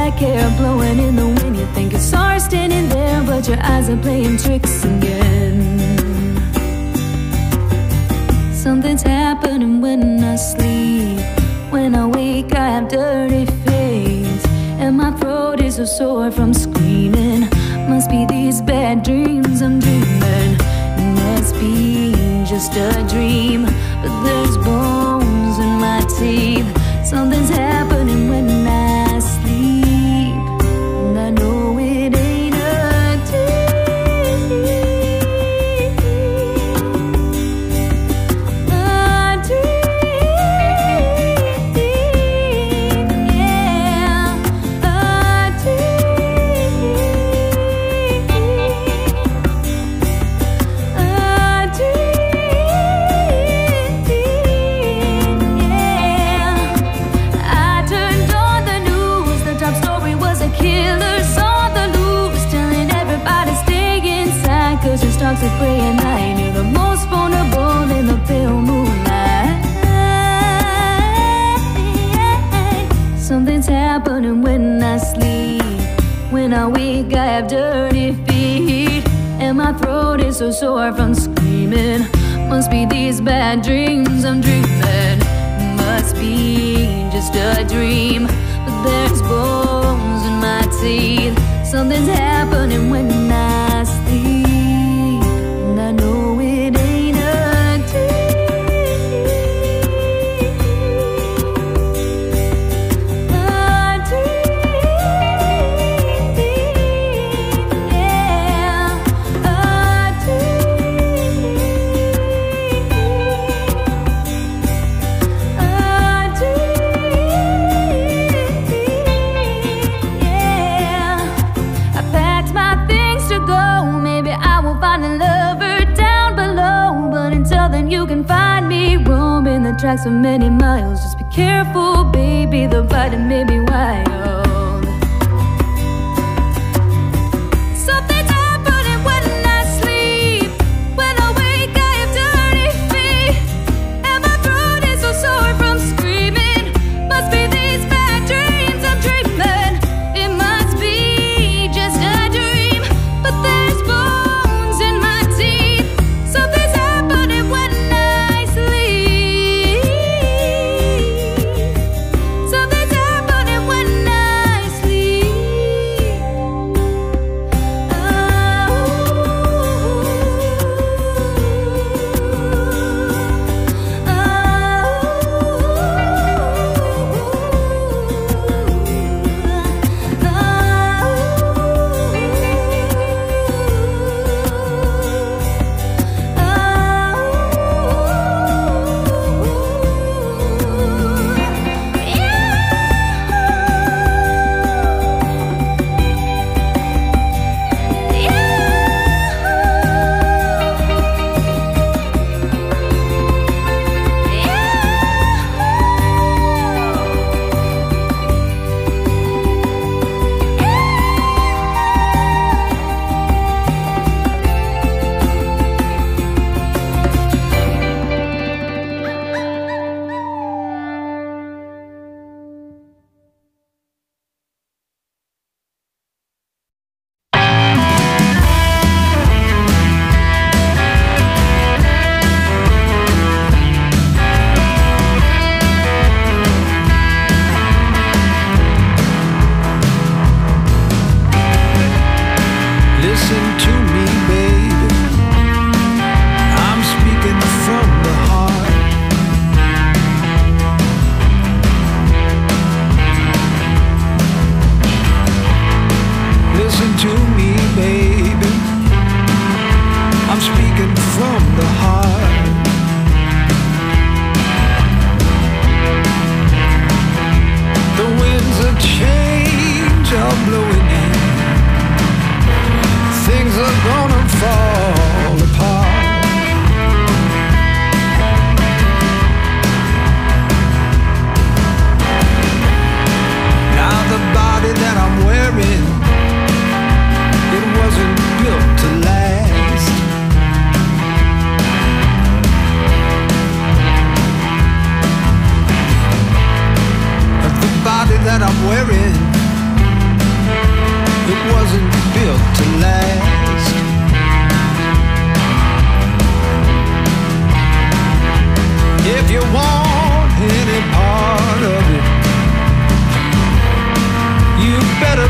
black hair blowing in the wind. You think it's ours standing there, but your eyes are playing tricks again. Something's happening when I sleep. When I wake I have dirty face, and my throat is so sore from screaming. Must be these bad dreams I'm dreaming. It must be just a dream, but there's bones in my teeth. Something's happening when I sleep, and I know it ain't a dream. A dream, yeah, a dream, a dream, yeah. I turnned on the news, the top story was a killer's on the loose, telling everybody stay inside, cause your stocks are prey at night. You're the most vulnerable in the pale moonlight. Something's happening when I sleep. When I wake I have dirty feet, and my throat is so sore from screaming. Must be these bad dreams I'm dreaming. Must be just a dream, but there's bones in my teeth. Something's happening when I sleep, and I know it ain't a dream. A dream, yeah, a dream, a dream, yeah. I packed my things to go. Maybe I will find a lover down below, but until then you can find me roaming the tracks for many miles. Just be careful, baby, the fighting may be wild. Something's happening when I sleep. When I wake I have dirty feet, and my throat is so sore from screaming. Must be these bad dreams I'm dreaming. It must be just a dream, but there's bones in my teeth. Something's happening when I sleep. Something's happening when I sleep. Listen to me, baby. I'm speaking from the heart. Listen to me, baby. I'm speaking from the heart. The winds of change are blowing in. Things are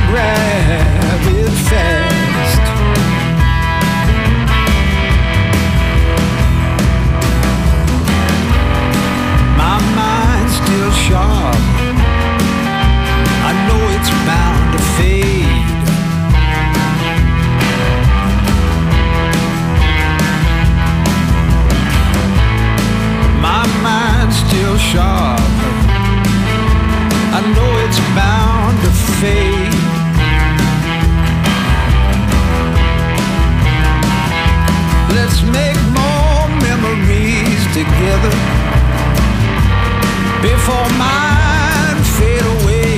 grab it fast. My mind's still sharp. I know it's bound to fade. My mind's still sharp. I know it's bound to fade. Let's make more memories together before mine fade away.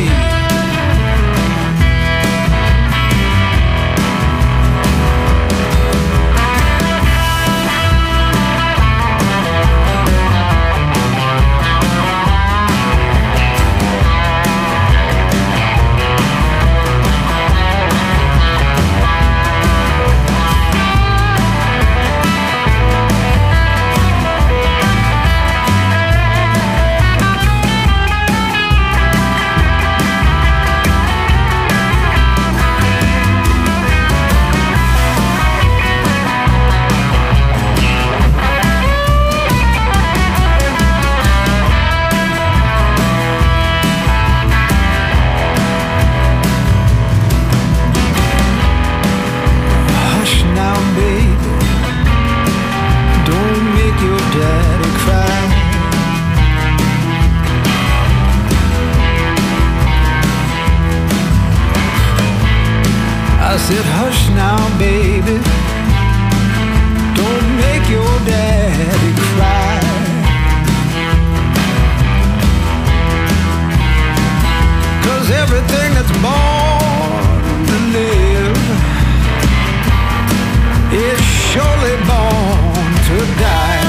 I said, hush now, baby, don't make your daddy cry. Cause everything that's born to live is surely born to die.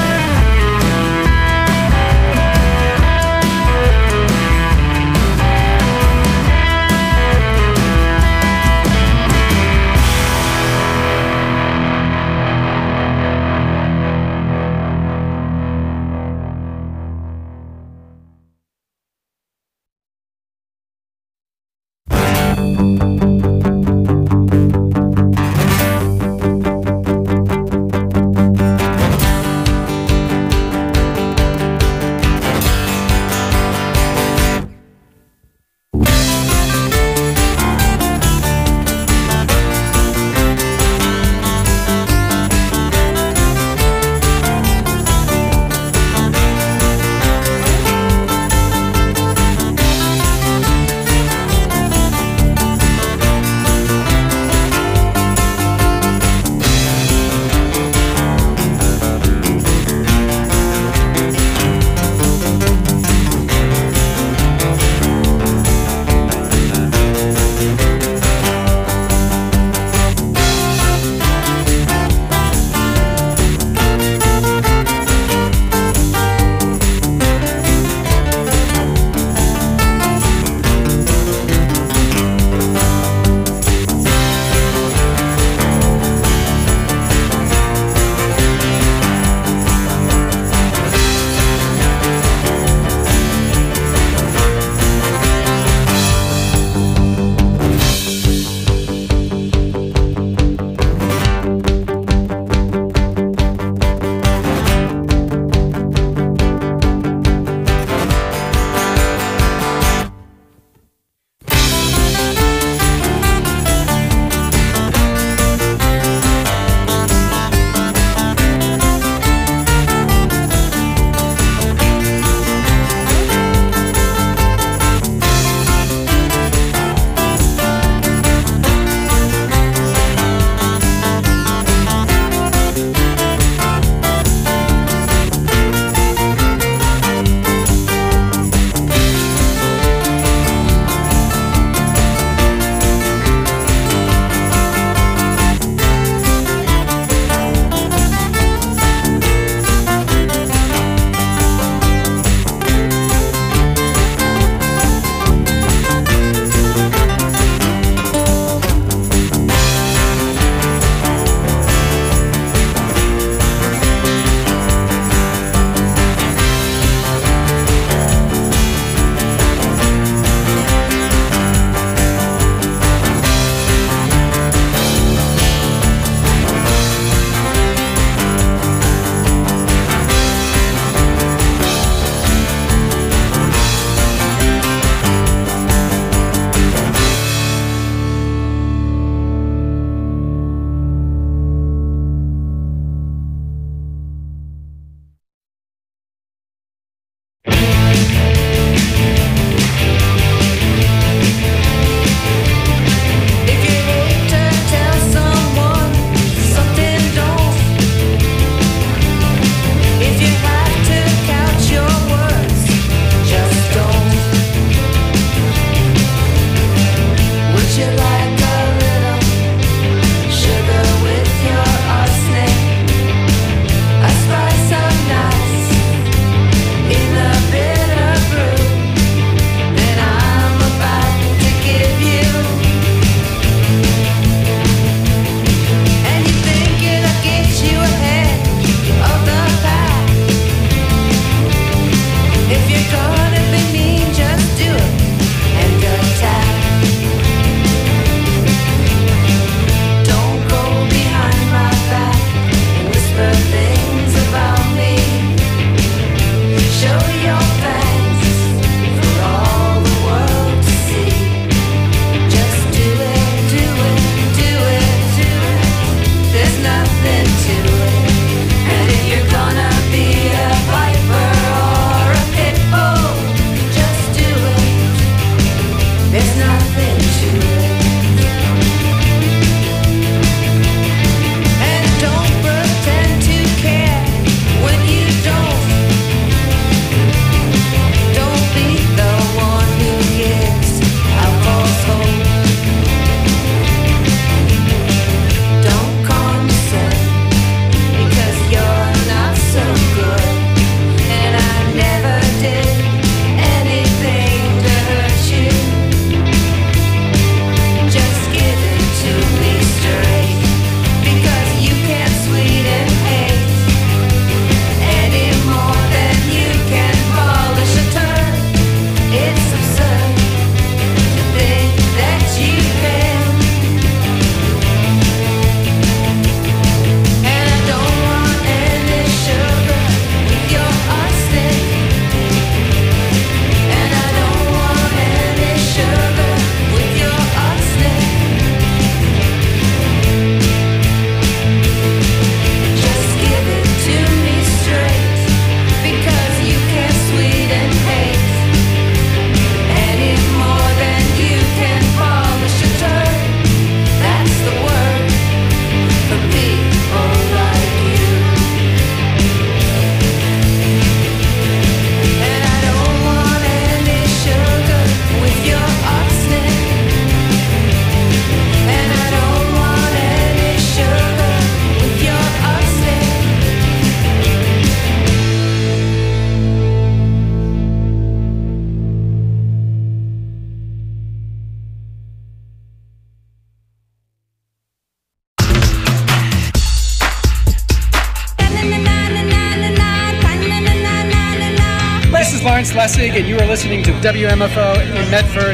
Lawrence Lessig, and you are listening to WMFO in Medford.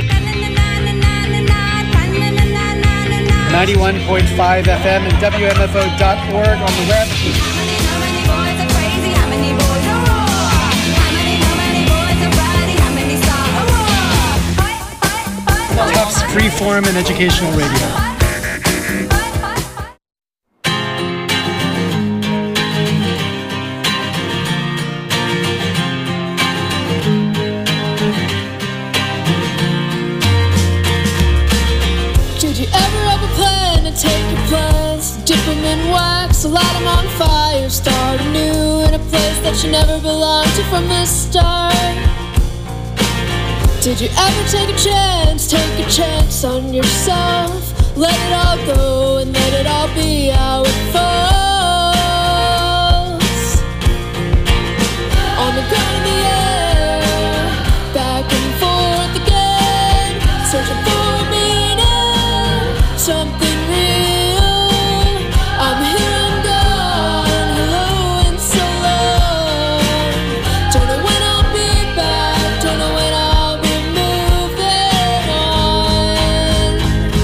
91.5 FM and WMFO.org on the web. Tufts Freeform and Educational Radio. In wax, light them on fire, start anew in a place that you never belonged to from the start. Did you ever take a chance on yourself? Let it all go and let it all be how it falls. On the ground in the air, back and forth again, searching for a meaning, something real. I'm here, I'm gone, hello and so long. Don't know when I'll be back, don't know when I'll be moving on.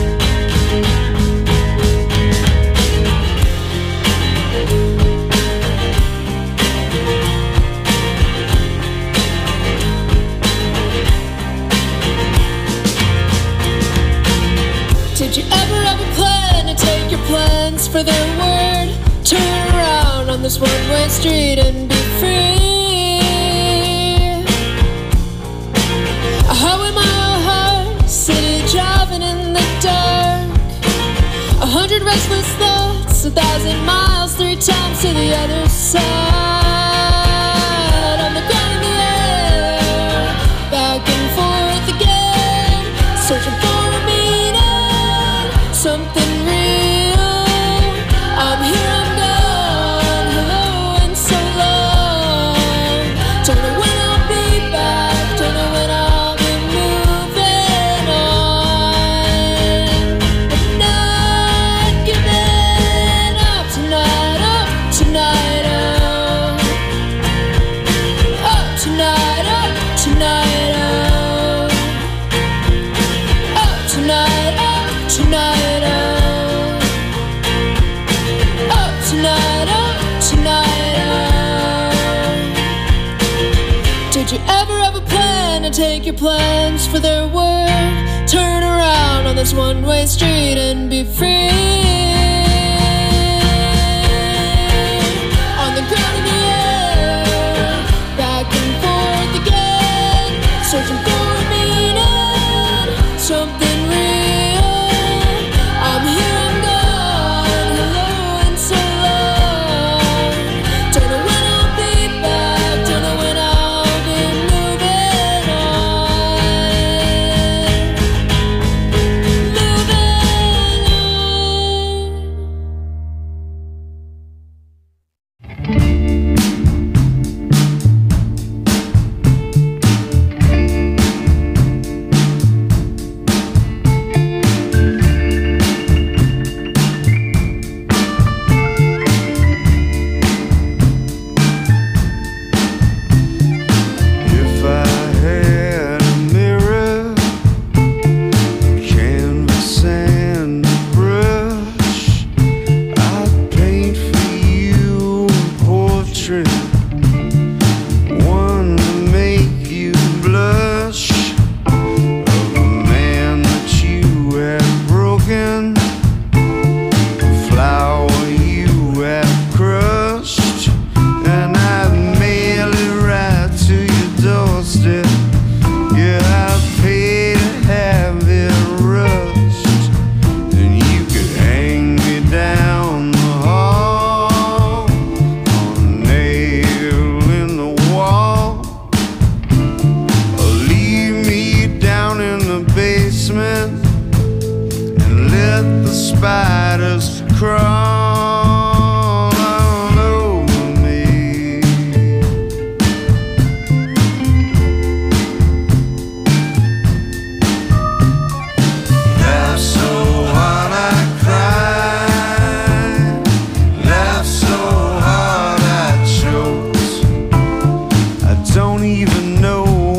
Did you ever have a plan to take your plans for their word? Turn around on this one-way street and be free. A highway-mile heart, city driving in the dark. 100 restless thoughts, 1,000 miles, 3 times to the other side. On the ground in the air, back and forth again, searching for a meaning, something real. I'm here, I'm gone, hello and so long. Don't know when I'll be back, don't know when I'll be moving on. But not giving up tonight, oh, tonight, oh. Oh, tonight, oh, tonight, oh. Oh, tonight, oh, tonight, oh. Tonight, oh, tonight, oh. Did you ever have a plan to take your plans for their word? Turn around on this one-way street and be free. On the ground in the air, back and forth again, searching for a meaning, something real. I'm here, I'm gone, hello and so long. Don't know when I'll be back, don't know when I'll be moving don't even know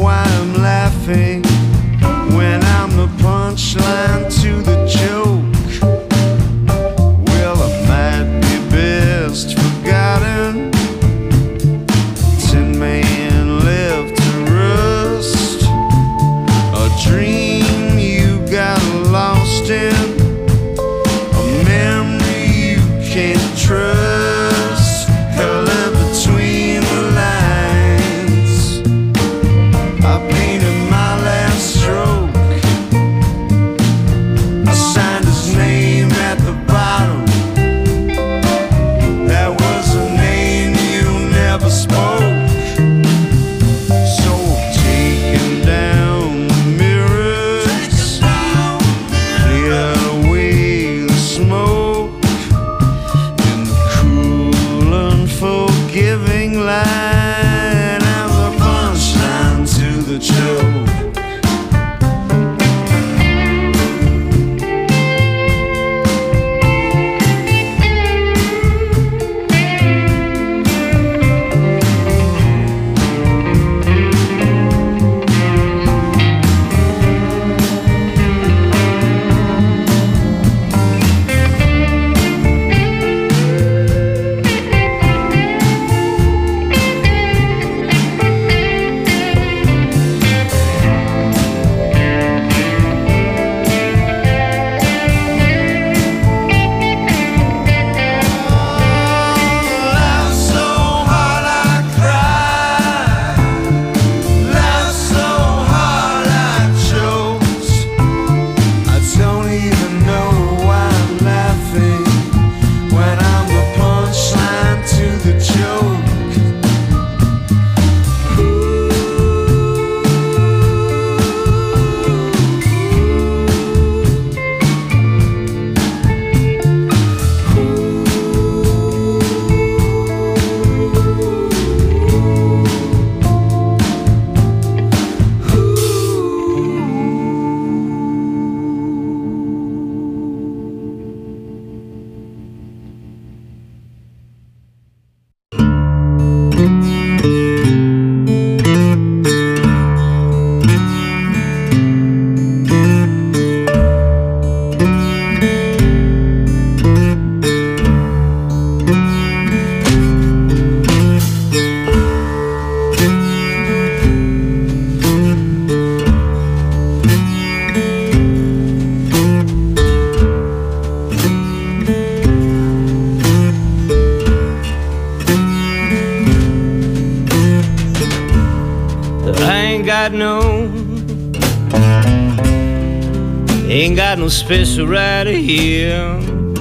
no special rider here.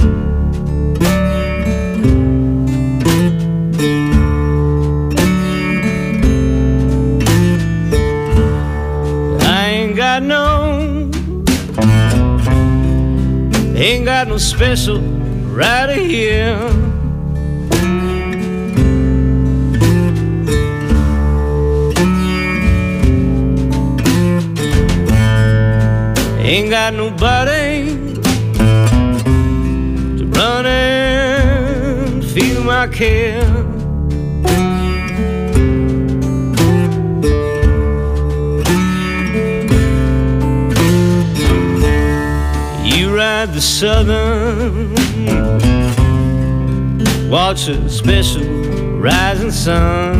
Ain't got no special rider here. Ain't got nobody to run and feel my care. The Southern, watch a special rising sun.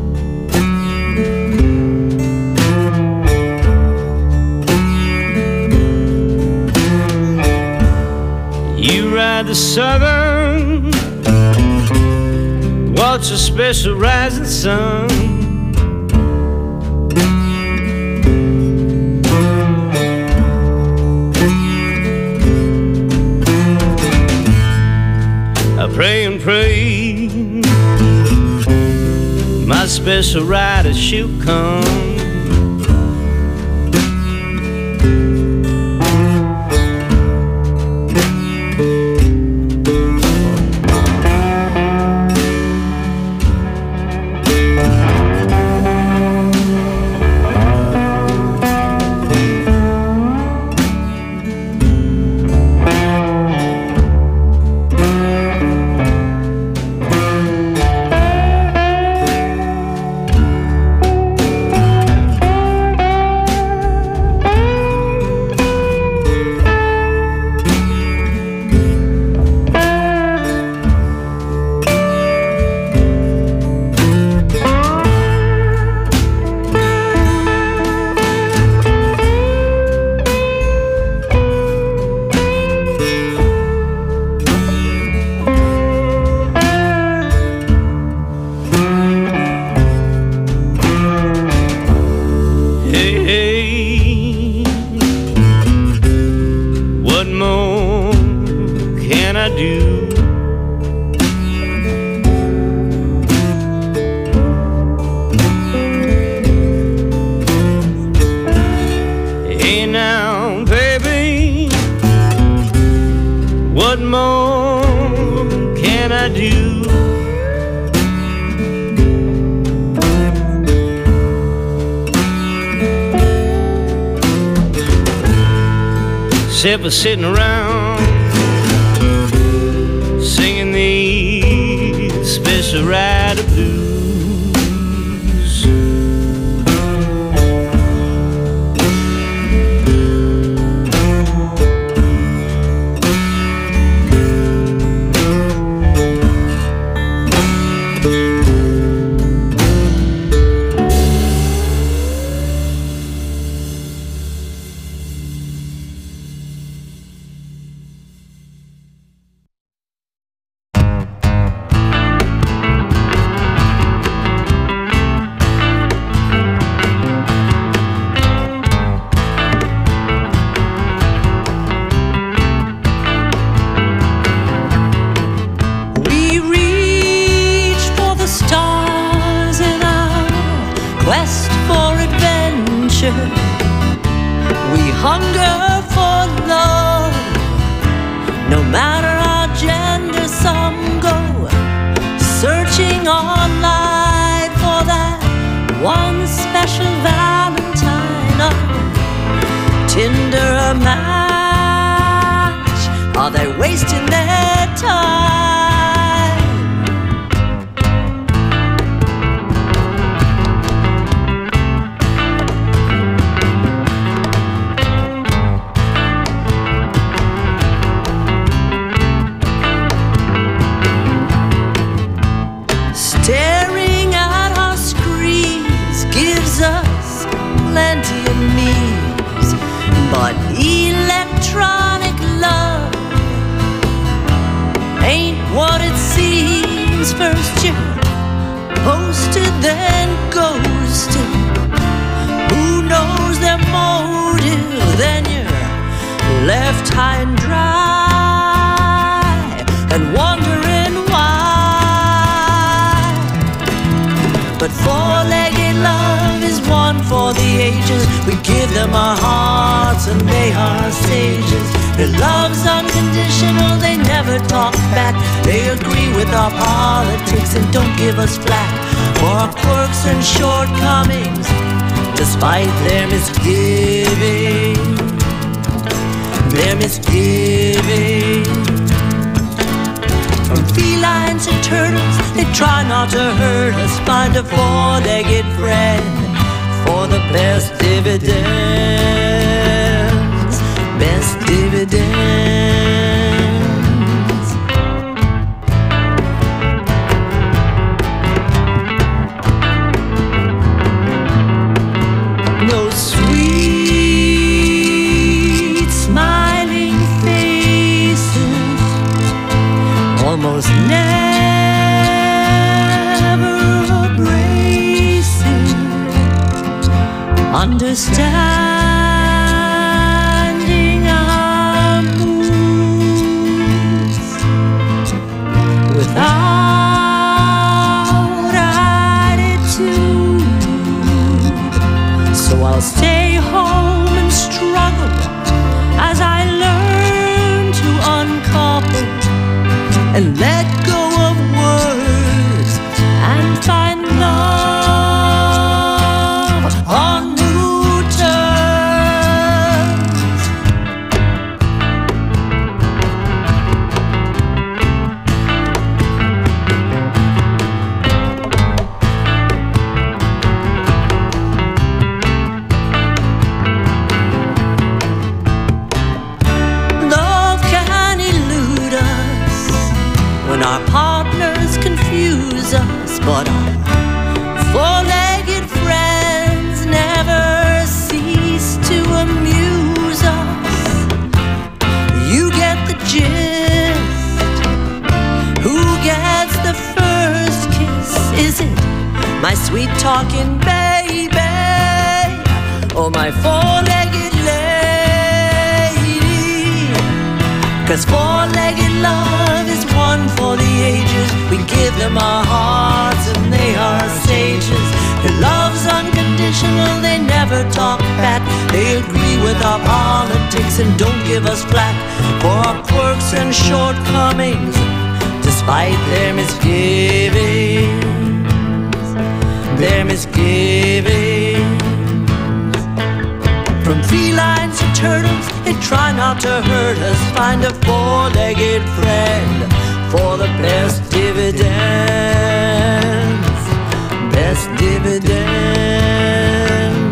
You ride the Southern, watch a special rising sun. Pray and pray, my special rider she'll come. Except for sitting around singing these special rider blues. But electronic love ain't high and dry and wondering why. But four-legged love is one for the ages. We give them our hearts and they are sages. Their love's unconditional, they never talk back. They agree with our politics and don't give us flack for our quirks and shortcomings, despite their misgiving. Their misgiving. From felines and turtles, they try not to hurt us. Find a four-legged friend for the best dividends. Best dividends. Those sweet smiling faces almost never abrasive, understanding our moods without attitude. So I'll stay home and struggle as I learn to uncouple and let go of words and find love on new terms. Love can elude us when our partners confuse us, but our four-legged friends never cease to amuse us. You get the gist. Who gets the first kiss? Is it my sweet talking baby or my four-legged lady? 'Cause four-legged love is one for the ages. We give them our hearts and they are sages. Their love's unconditional, they never talk back. They agree with our politics and don't give us flack for our quirks and shortcomings, despite their misgivings. Their misgivings. From felines to turtles, they try not to hurt us. Find a four-legged friend for the best dividends. Best dividends.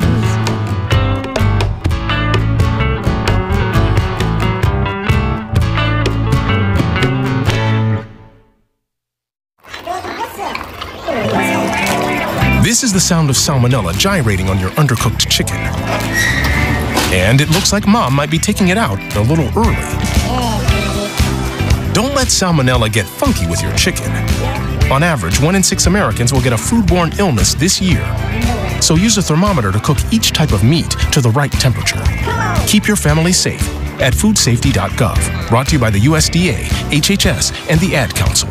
This is the sound of salmonella gyrating on your undercooked chicken. And it looks like Mom might be taking it out a little early. Don't let salmonella get funky with your chicken. On average, 1 in 6 Americans will get a foodborne illness this year. So use a thermometer to cook each type of meat to the right temperature. Keep your family safe at foodsafety.gov. Brought to you by the USDA, HHS, and the Ad Council.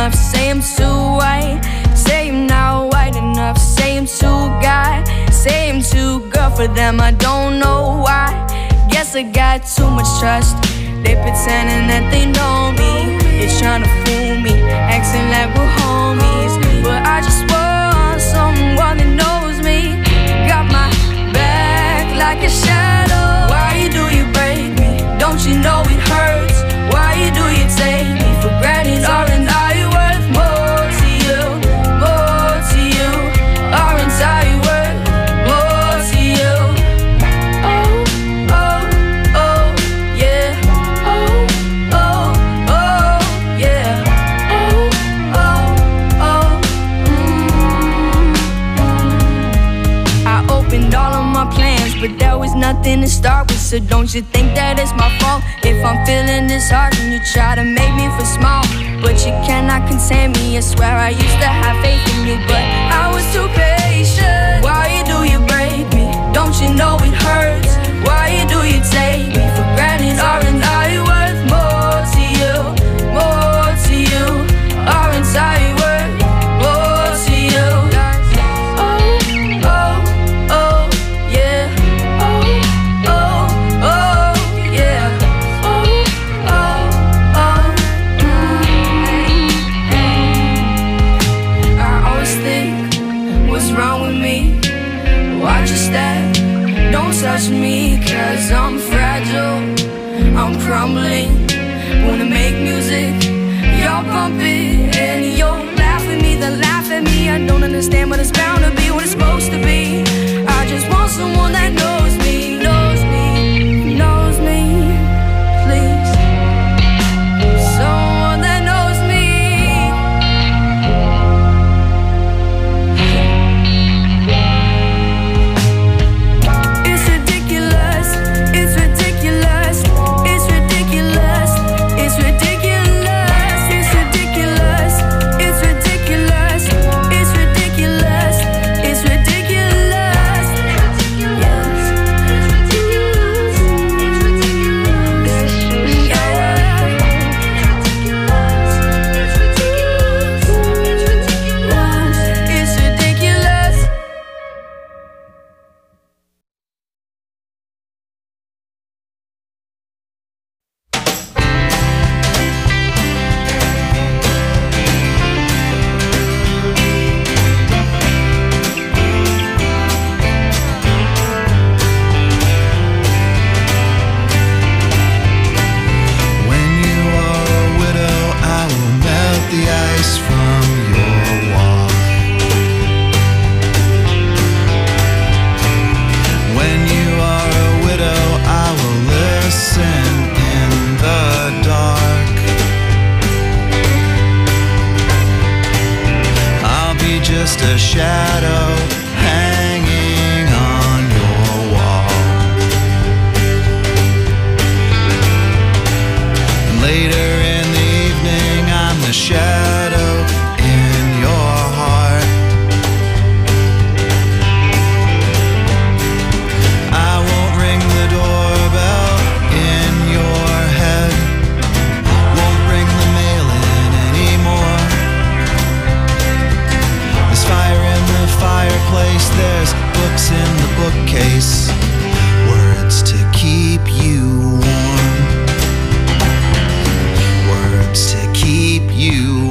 enough, say I'm too white. Say I'm not white enough, say I'm too guy. Say I'm too girl for them, I don't know why. Guess I got too much trust. They pretending that they know me. They're trying to fool me, acting like we're homies. But I just want someone that knows me. Got my back like a shadow. Why do you break me? Don't you know it hurts? Why do you take me for granted? Aren't I worth more to you? More to you? Aren't I worth more to you? Oh, oh, oh, yeah. Oh, oh, oh, yeah. Oh, oh, oh, I opened all of my plans, but there was nothing to start with. So don't you think that it's my fault if I'm feeling disheartened? You try to make me feel small, but you cannot contain me. I swear I used to have faith in you, but I was too patient. Why do you break me? Don't you know it hurts? Why do you take me for granted? Aren't I worth more to you? More to you? Aren't I worth more to you? Oh, oh, oh, yeah. Oh, oh, oh, yeah. Oh, oh, oh, I always think, what's wrong with me? Watch your step, don't touch me, 'cause I'm fragile, I'm crumbling. Wanna make music, y'all pump it, and you'll laugh at me, then laugh at me. I don't understand, but it's bound to be what it's supposed to be. I just want someone that knows me, knows me, knows me, please. Someone that knows me. It's ridiculous, it's ridiculous, it's ridiculous, it's ridiculous, it's ridiculous, it's ridiculous, it's ridiculous, it's ridiculous. It's ridiculous. When you are a widow, I will melt the ice from your wall. When you are a widow, I will listen in the dark. I'll be just a shadow hanging on your wall. Later in the evening, I'm the shadow in your heart. I won't ring the doorbell in your head. Won't bring the mail in anymore. There's fire in the fireplace, there's books in the bookcase. Words to keep you warm. Words to keep you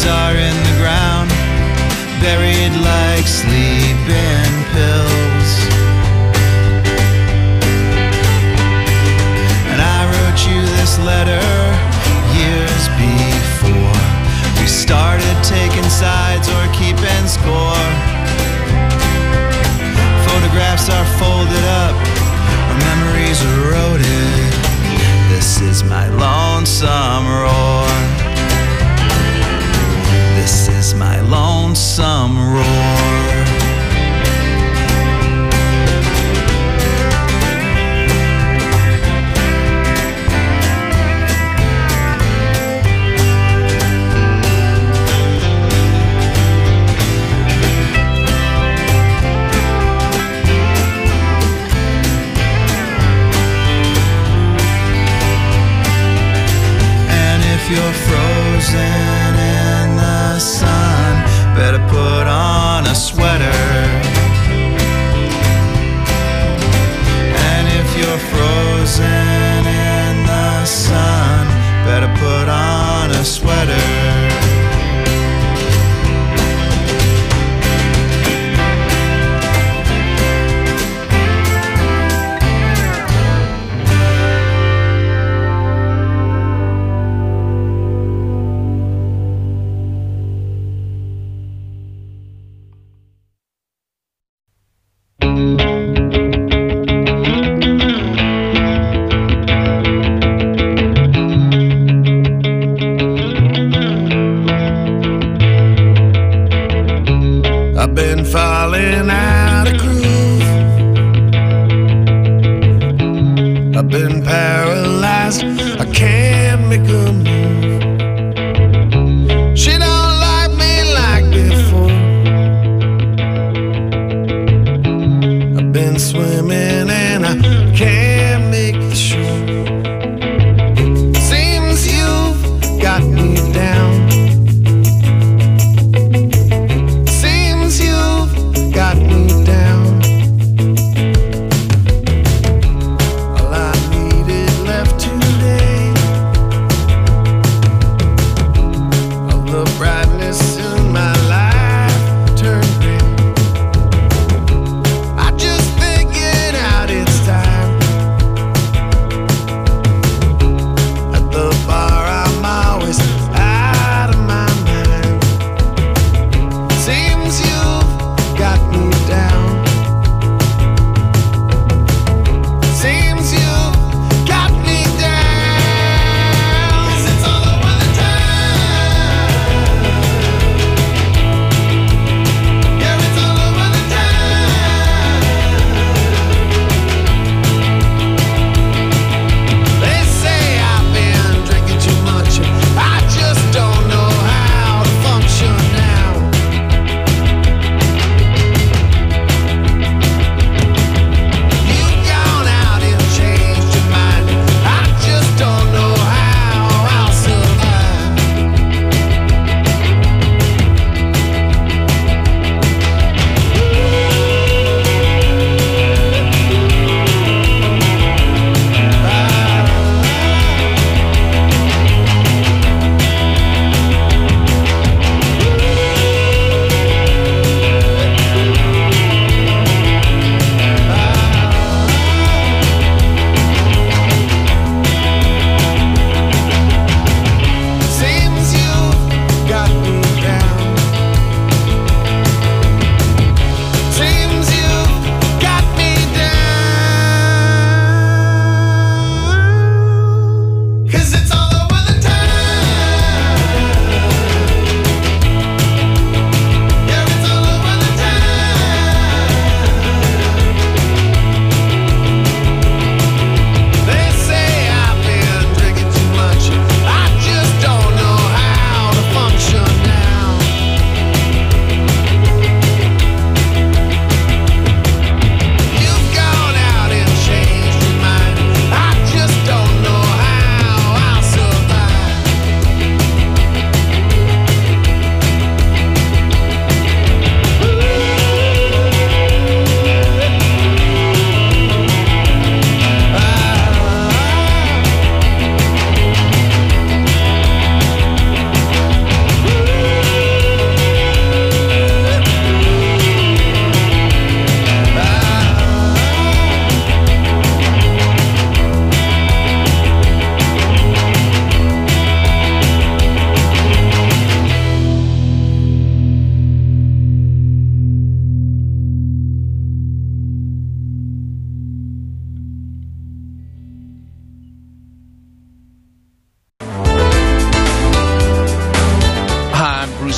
words are in the ground, buried like sleeping pills. And I wrote you this letter years before we started taking sides or keeping score. Photographs are folded up, our memories eroded. This is my lonesome roar. This is my lonesome roar. You're frozen in the sun, better put on a sweater. And if you're frozen in the sun, better put on a sweater.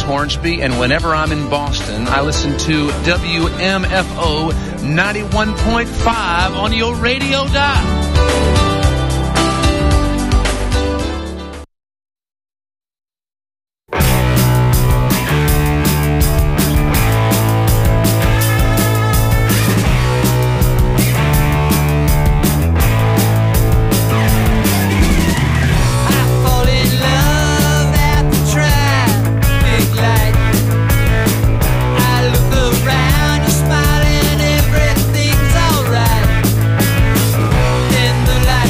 Hornsby, and whenever I'm in Boston, I listen to WMFO 91.5 on your radio dial. Around, you're smiling, everything's alright. In the light.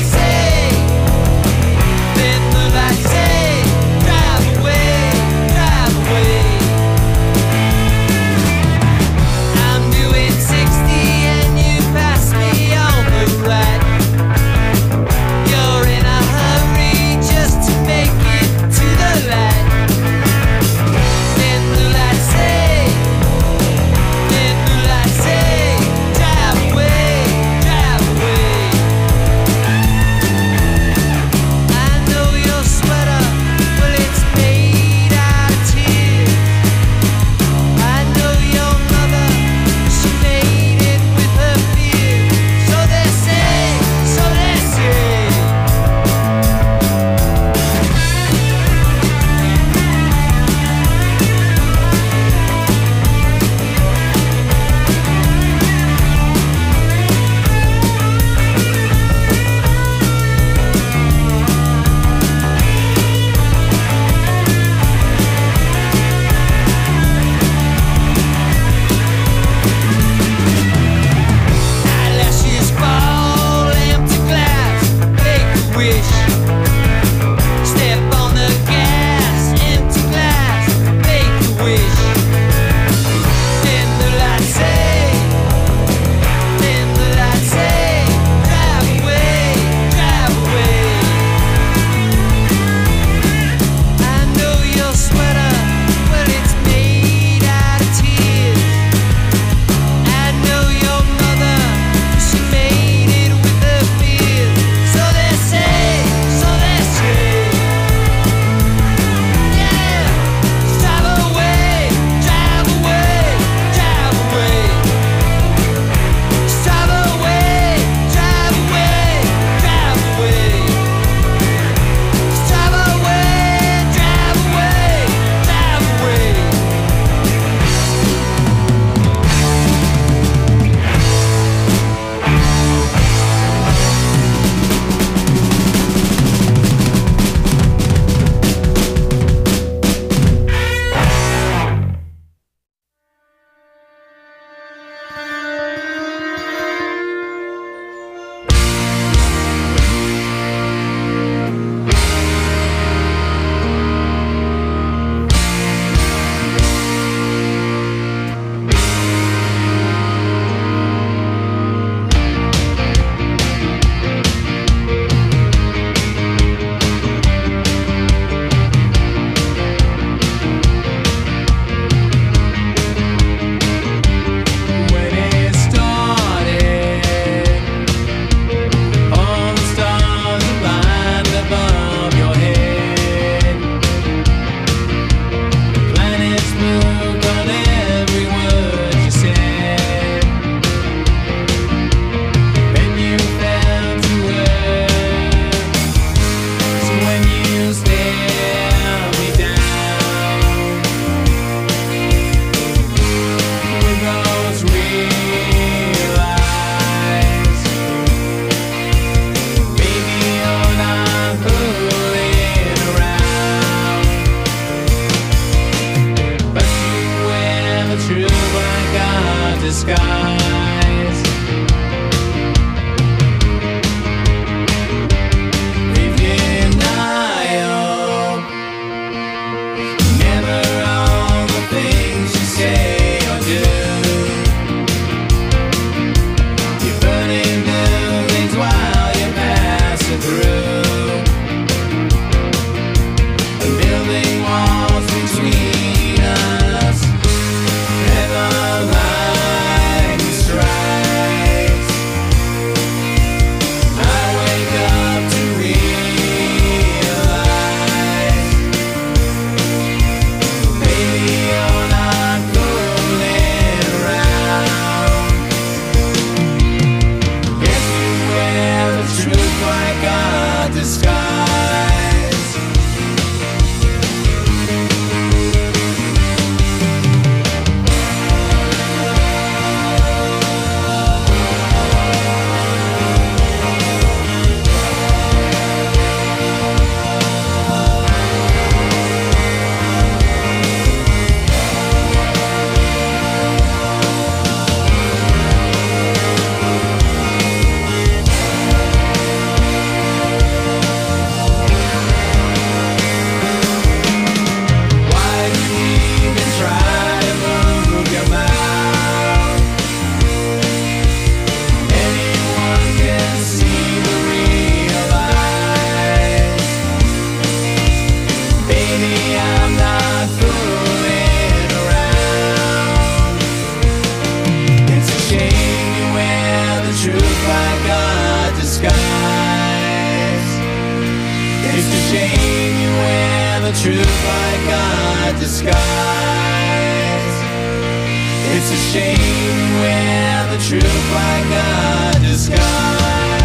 baby, I'm not fooling around. It's a shame you wear the truth like a disguise. It's a shame you wear the truth like a disguise. It's a shame you wear the truth like a disguise.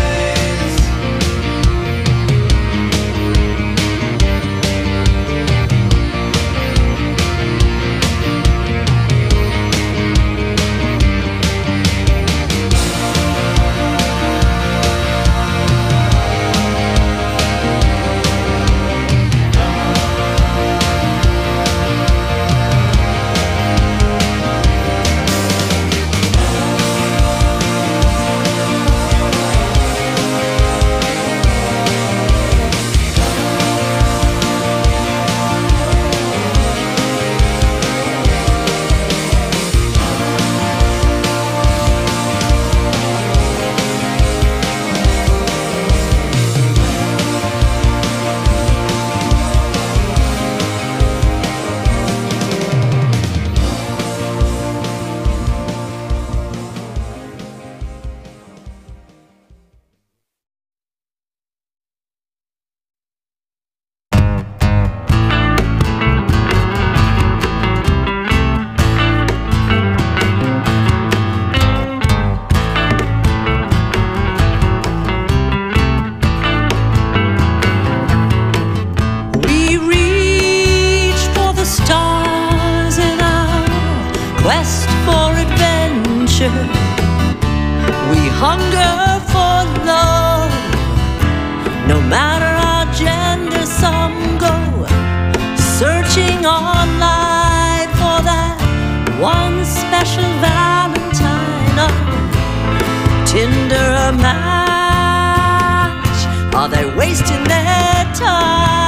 We hunger for love. No matter our gender, some go searching online for that one special Valentine. Tinder a match? Are they wasting their time?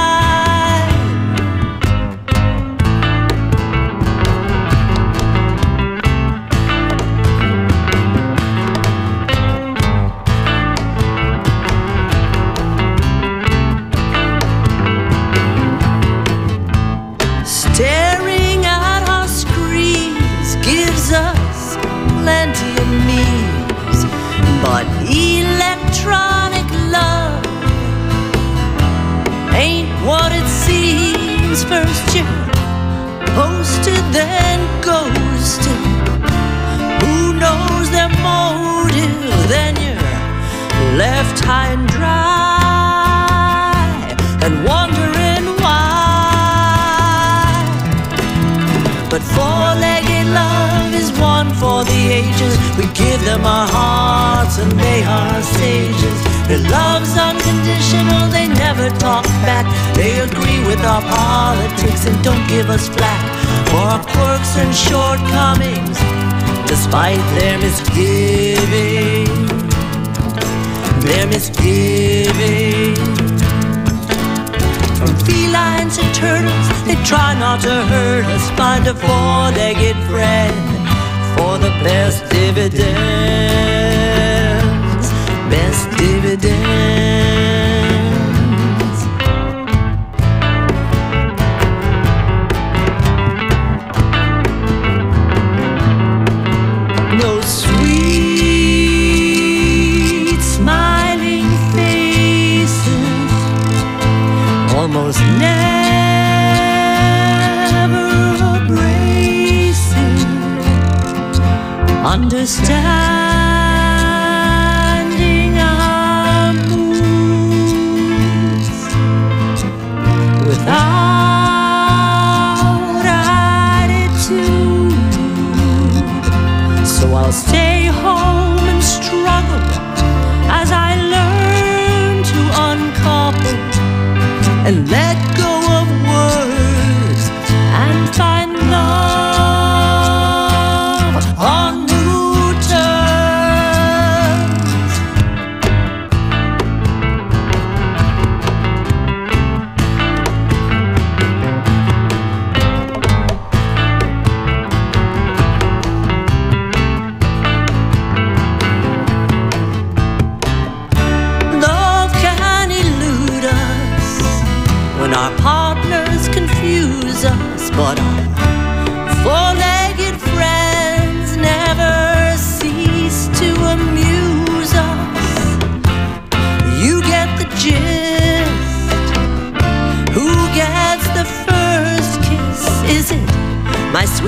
Staring at our screens gives us plenty of memes, but electronic love ain't what it seems. First you're posted, then ghosted. Who knows their motive? Then you're left high and dry and wondering why. But four-legged love is one for the ages. We give them our hearts and they are sages. Their love's unconditional, they never talk back. They agree with our politics and don't give us flack for our quirks and shortcomings, despite their misgiving. Their misgiving. From felines and turtles, they try not to hurt us. Find a four-legged friend for the best dividends. Best dividends. No sweet smiling faces, almost never abrasive, understanding our moods without attitude. So I'll stay home and struggle as I learn to uncouple and let go of words and find love on new terms. Love can elude us when our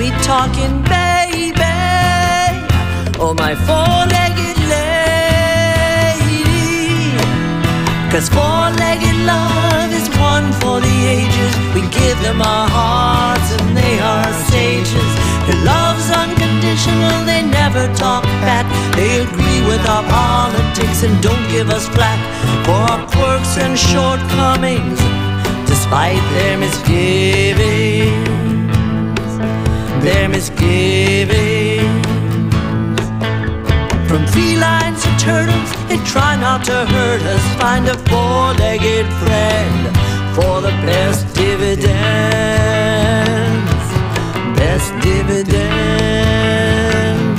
sweet talking baby. Oh, my four-legged lady. 'Cause four-legged love is one for the ages. We give them our hearts and they are sages. Their love's unconditional, they never talk back. They agree with our politics and don't give us flack for our quirks and shortcomings, despite their misgivings. Their misgivings. From felines to turtles, they try not to hurt us. Find a four-legged friend for the best dividends. Best dividends.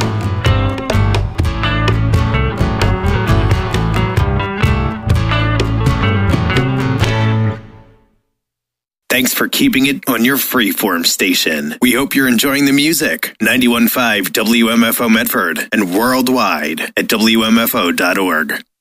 Thanks for keeping it on your freeform station. We hope you're enjoying the music. 91.5 WMFO Medford and worldwide at WMFO.org.